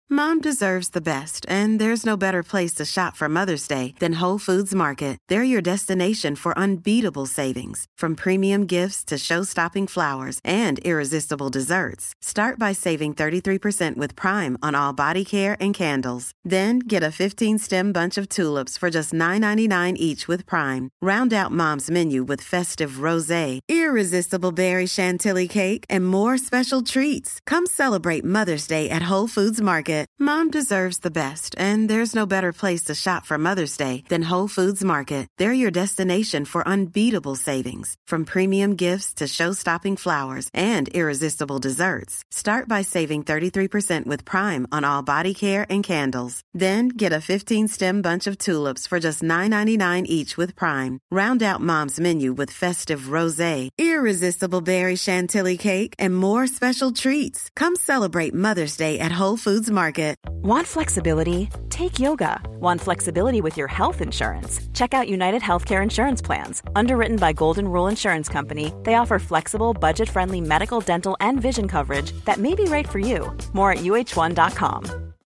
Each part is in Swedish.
Mom deserves the best, and there's no better place to shop for Mother's Day than Whole Foods Market. They're your destination for unbeatable savings, from premium gifts to show-stopping flowers and irresistible desserts. Start by saving 33% with Prime on all body care and candles. Then get a 15-stem bunch of tulips for just $9.99 each with Prime. Round out Mom's menu with festive rosé, irresistible berry chantilly cake, and more special treats. Come celebrate Mother's Day at Whole Foods Market. Mom deserves the best, and there's no better place to shop for Mother's Day than Whole Foods Market. They're your destination for unbeatable savings, from premium gifts to show-stopping flowers and irresistible desserts. Start by saving 33% with Prime on all body care and candles. Then get a 15-stem bunch of tulips for just $9.99 each with Prime. Round out Mom's menu with festive rosé, irresistible berry chantilly cake, and more special treats. Come celebrate Mother's Day at Whole Foods Market. Want flexibility? Take yoga. Want flexibility with your health insurance? Check out United Healthcare Insurance Plans. Underwritten by Golden Rule Insurance Company, they offer flexible, budget-friendly medical, dental, and vision coverage that may be right for you. More at uh1.com.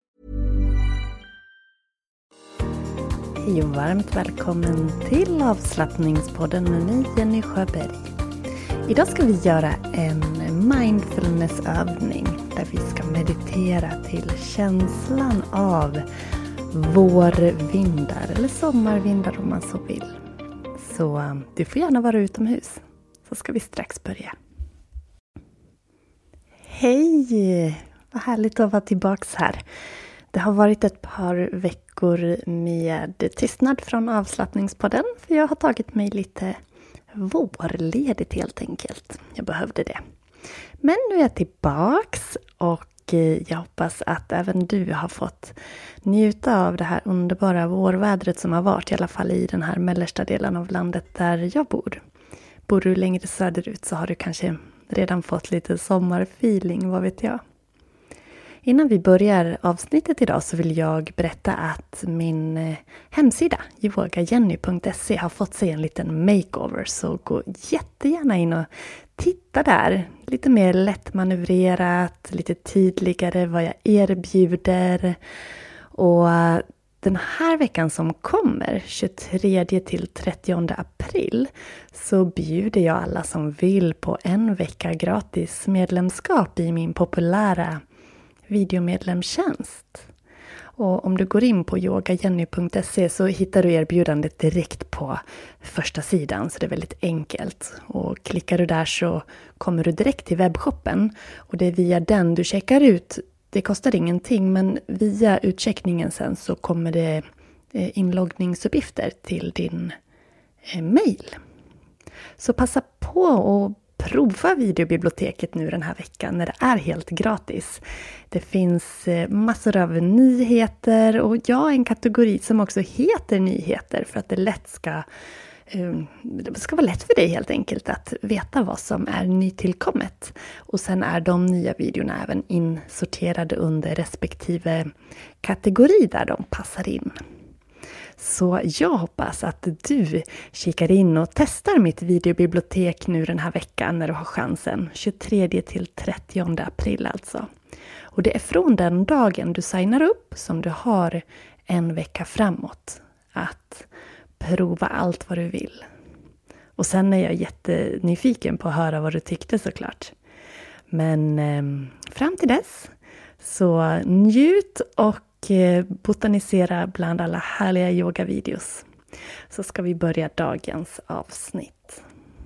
Hej och varmt välkommen till avslappningspodden med mig, Jenny Sjöberg. Idag ska vi göra en mindfulnessövning där vi ska meditera till känslan av vårvindar eller sommarvindar om man så vill. Så du får gärna vara utomhus, så ska vi strax börja. Hej! Vad härligt att vara tillbaks här. Det har varit ett par veckor med tystnad från avslappningspodden, för jag har tagit mig lite vårledigt helt enkelt. Jag behövde det. Men nu är jag tillbaks och jag hoppas att även du har fått njuta av det här underbara vårvädret som har varit, i alla fall i den här mellersta delen av landet där jag bor. Bor du längre söderut så har du kanske redan fått lite sommarfeeling, vad vet jag. Innan vi börjar avsnittet idag så vill jag berätta att min hemsida yogajenny.se har fått sig en liten makeover. Så gå jättegärna in och titta där. Lite mer lättmanövrerat, lite tydligare vad jag erbjuder. Och den här veckan som kommer, 23 till 30 april, så bjuder jag alla som vill på en vecka gratis medlemskap i min populära videomedlemstjänst. Och om du går in på yogajenny.se så hittar du erbjudandet direkt på första sidan, så det är väldigt enkelt. Och klickar du där så kommer du direkt till webbshoppen, och det är via den du checkar ut. Det kostar ingenting, men via utcheckningen sen så kommer det inloggningsuppgifter till din mail. Så passa på och prova videobiblioteket nu den här veckan när det är helt gratis. Det finns massor av nyheter och en kategori som också heter nyheter, för att det ska vara lätt för dig helt enkelt att veta vad som är nytillkommet. Och sen är de nya videorna även insorterade under respektive kategori där de passar in. Så jag hoppas att du kikar in och testar mitt videobibliotek nu den här veckan när du har chansen. 23 till 30 april alltså. Och det är från den dagen du signar upp som du har en vecka framåt att prova allt vad du vill. Och sen är jag jättenyfiken på att höra vad du tyckte såklart. Men fram till dess så njut och botanisera bland alla härliga yogavideos. Så ska vi börja dagens avsnitt.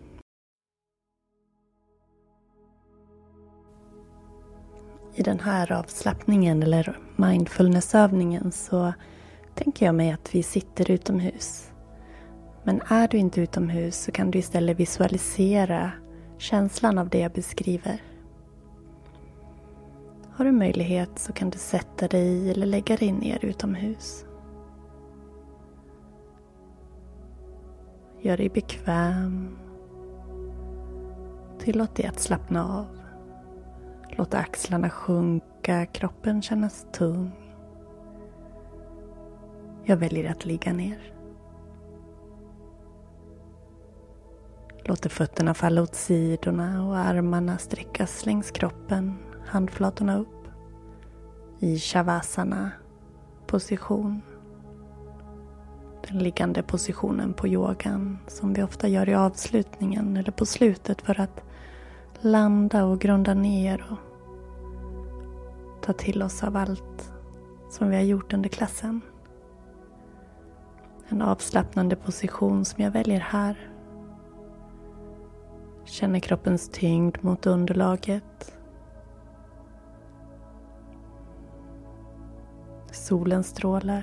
I den här avslappningen eller mindfulnessövningen så tänker jag mig att vi sitter utomhus. Men är du inte utomhus så kan du istället visualisera känslan av det jag beskriver. Har du möjlighet så kan du sätta dig eller lägga dig ner utomhus. Gör dig bekväm. Tillåt dig att slappna av. Låt axlarna sjunka, kroppen kännas tung. Jag väljer att ligga ner. Låt fötterna falla åt sidorna och armarna sträckas längs kroppen, handflatorna upp. i Shavasana position. Den liggande positionen på yogan som vi ofta gör i avslutningen eller på slutet för att landa och grunda ner och ta till oss av allt som vi har gjort under klassen. En avslappnande position som jag väljer här. Känner kroppens tyngd mot underlaget. Solen strålar.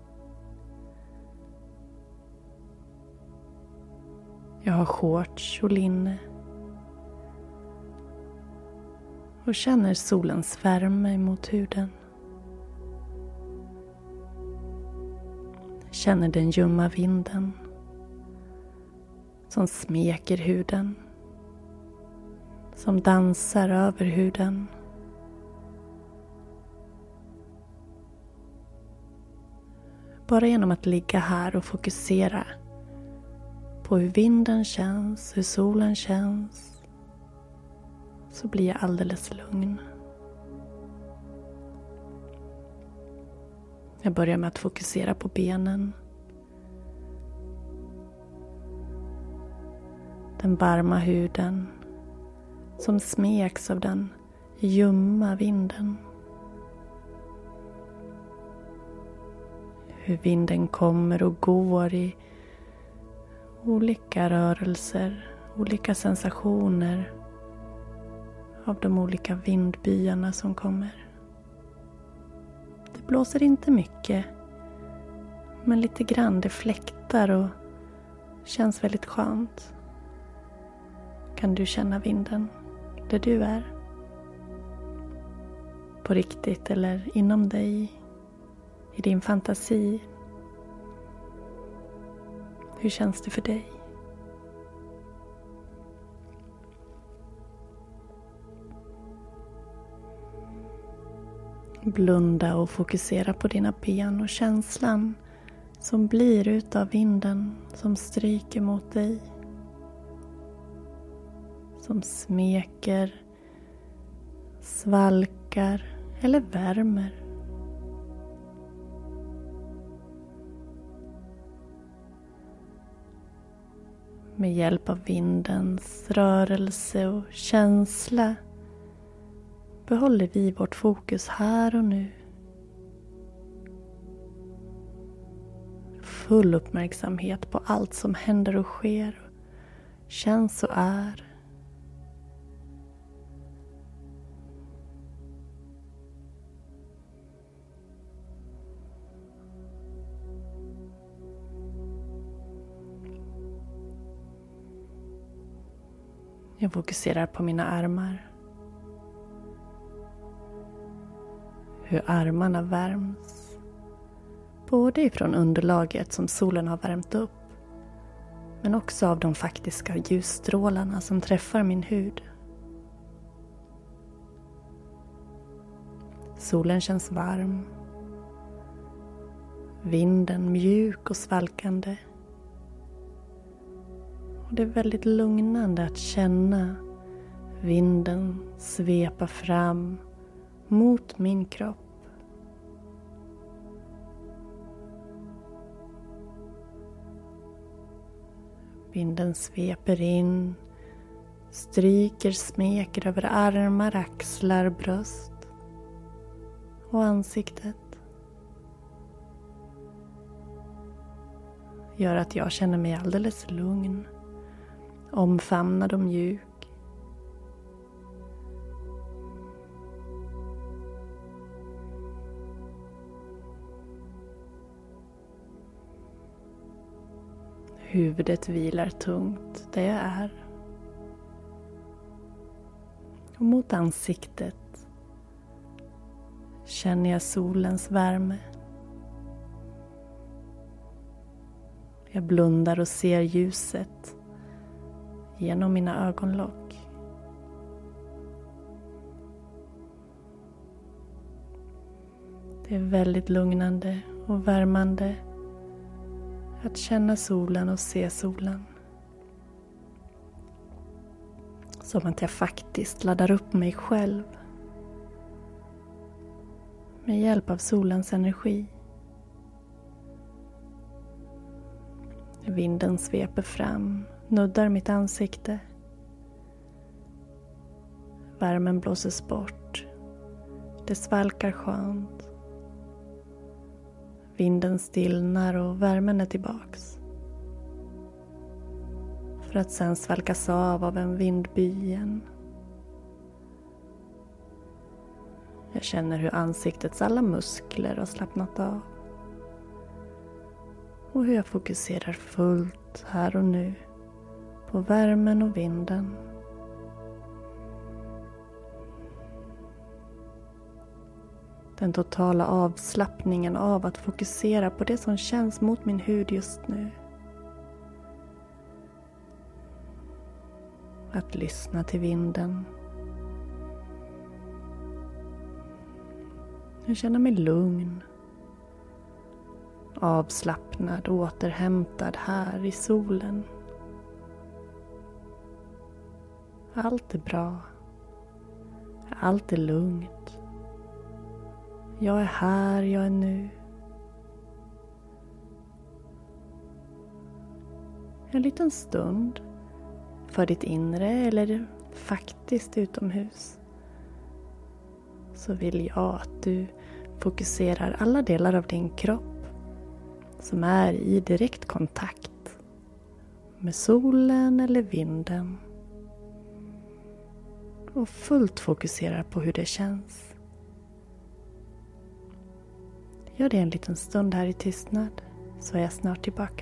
Jag har shorts och linne. Och känner solens värme mot huden. Känner den ljumma vinden som smeker huden. Som dansar över huden. Bara genom att ligga här och fokusera på hur vinden känns, hur solen känns, så blir jag alldeles lugn. Jag börjar med att fokusera på benen. Den varma huden som smeks av den ljumma vinden. Hur vinden kommer och går i olika rörelser, olika sensationer av de olika vindbyarna som kommer. Det blåser inte mycket, men lite grann. Det fläktar och känns väldigt skönt. Kan du känna vinden där du är? På riktigt eller inom dig? I din fantasi? Hur känns det för dig? Blunda och fokusera på dina ben och känslan som blir utav vinden som stryker mot dig. Som smeker, svalkar eller värmer. Med hjälp av vindens rörelse och känsla behåller vi vårt fokus här och nu. Full uppmärksamhet på allt som händer och sker, känns och är. Jag fokuserar på mina armar. Hur armarna värms. Både ifrån underlaget som solen har värmt upp. Men också av de faktiska ljusstrålarna som träffar min hud. Solen känns varm. Vinden mjuk och svalkande. Och det är väldigt lugnande att känna vinden svepa fram mot min kropp. Vinden sveper in, stryker, smeker över armar, axlar, bröst och ansiktet. Gör att jag känner mig alldeles lugn, omfamnad och mjuk. Huvudet vilar tungt där jag är. Och mot ansiktet känner jag solens värme. Jag blundar och ser ljuset genom mina ögonlock. Det är väldigt lugnande och värmande att känna solen och se solen. Som att jag faktiskt laddar upp mig själv med hjälp av solens energi. Vinden sveper fram, nuddar mitt ansikte. Värmen blåses bort. Det svalkar skönt. Vinden stillnar och värmen är tillbaks. För att sen svalkas av en vindby igen. Jag känner hur ansiktets alla muskler har slappnat av. Och hur jag fokuserar fullt här och nu på värmen och vinden. Den totala avslappningen av att fokusera på det som känns mot min hud just nu. Att lyssna till vinden. Jag känner mig lugn. Avslappnad och återhämtad här i solen. Allt är bra. Allt är lugnt. Jag är här, jag är nu. En liten stund för ditt inre eller faktiskt utomhus. Så vill jag att du fokuserar alla delar av din kropp som är i direkt kontakt med solen eller vinden. Och fullt fokuserar på hur det känns. Gör det en liten stund här i tystnad, så är jag snart tillbaka.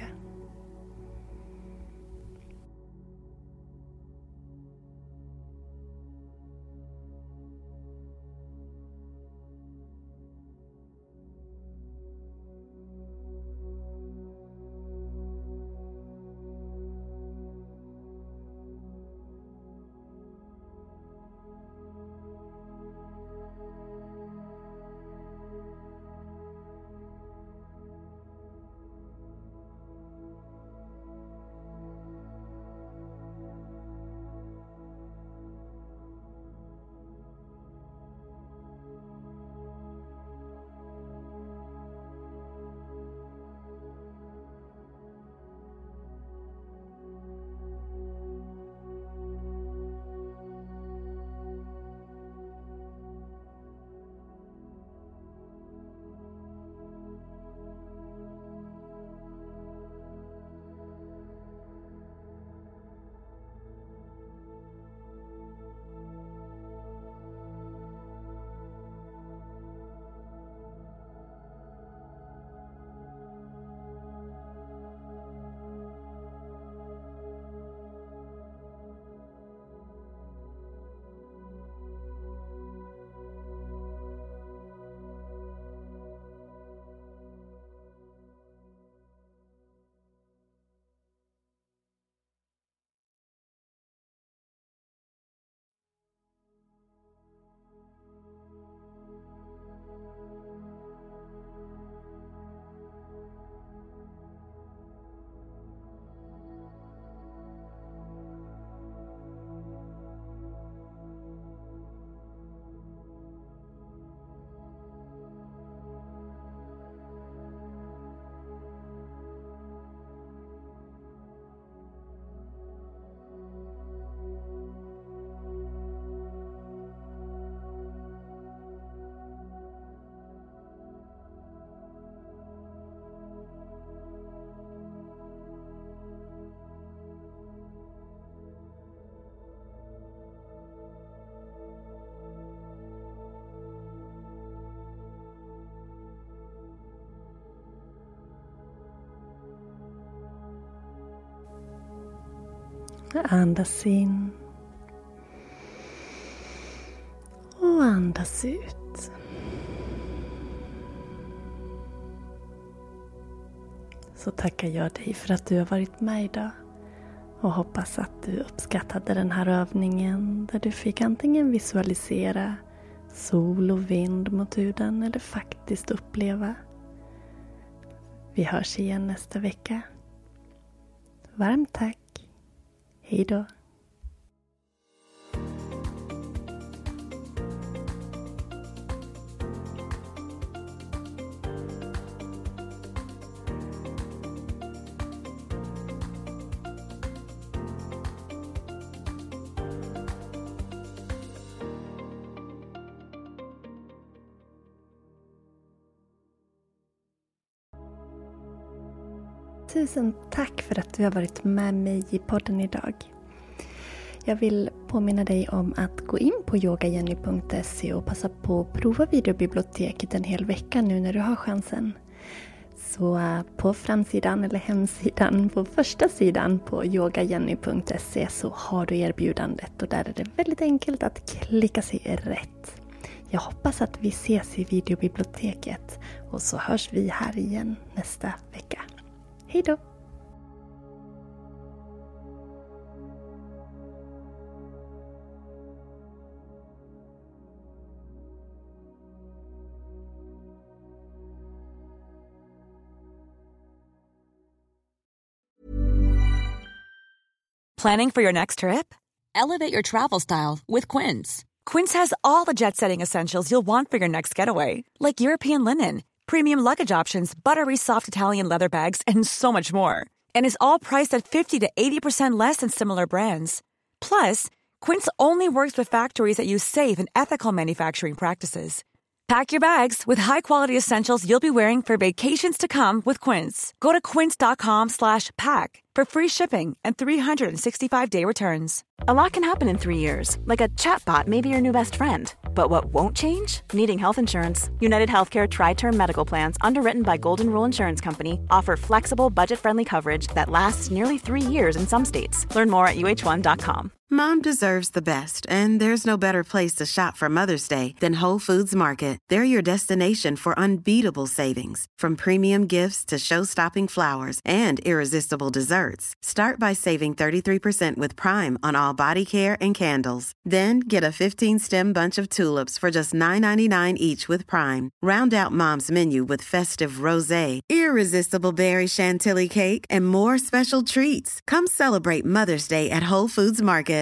Andas in och andas ut. Så tackar jag dig för att du har varit med idag och hoppas att du uppskattade den här övningen där du fick antingen visualisera sol och vind mot huden eller faktiskt uppleva. Vi hörs igen nästa vecka. Varmt tack. Hej då. Tusen tack för att du har varit med mig i podden idag. Jag vill påminna dig om att gå in på yogajenny.se och passa på att prova videobiblioteket en hel vecka nu när du har chansen. Så på framsidan eller hemsidan, på första sidan på yogajenny.se så har du erbjudandet och där är det väldigt enkelt att klicka sig rätt. Jag hoppas att vi ses i videobiblioteket och så hörs vi här igen nästa vecka. Hej då! Planning for your next trip? Elevate your travel style with Quince. Quince has all the jet-setting essentials you'll want for your next getaway, like European linen, premium luggage options, buttery soft Italian leather bags, and so much more. And is all priced at 50 to 80% less than similar brands. Plus, Quince only works with factories that use safe and ethical manufacturing practices. Pack your bags with high-quality essentials you'll be wearing for vacations to come with Quince. Go to quince.com/pack for free shipping and 365-day returns. A lot can happen in 3 years, like a chatbot may be your new best friend. But what won't change? Needing health insurance. United Healthcare Tri-Term Medical Plans, underwritten by Golden Rule Insurance Company, offer flexible, budget-friendly coverage that lasts nearly 3 years in some states. Learn more at uh1.com. Mom deserves the best, and there's no better place to shop for Mother's Day than Whole Foods Market. They're your destination for unbeatable savings, from premium gifts to show-stopping flowers and irresistible desserts. Start by saving 33% with Prime on all body care and candles. Then get a 15-stem bunch of tulips for just $9.99 each with Prime. Round out Mom's menu with festive rosé, irresistible berry chantilly cake, and more special treats. Come celebrate Mother's Day at Whole Foods Market.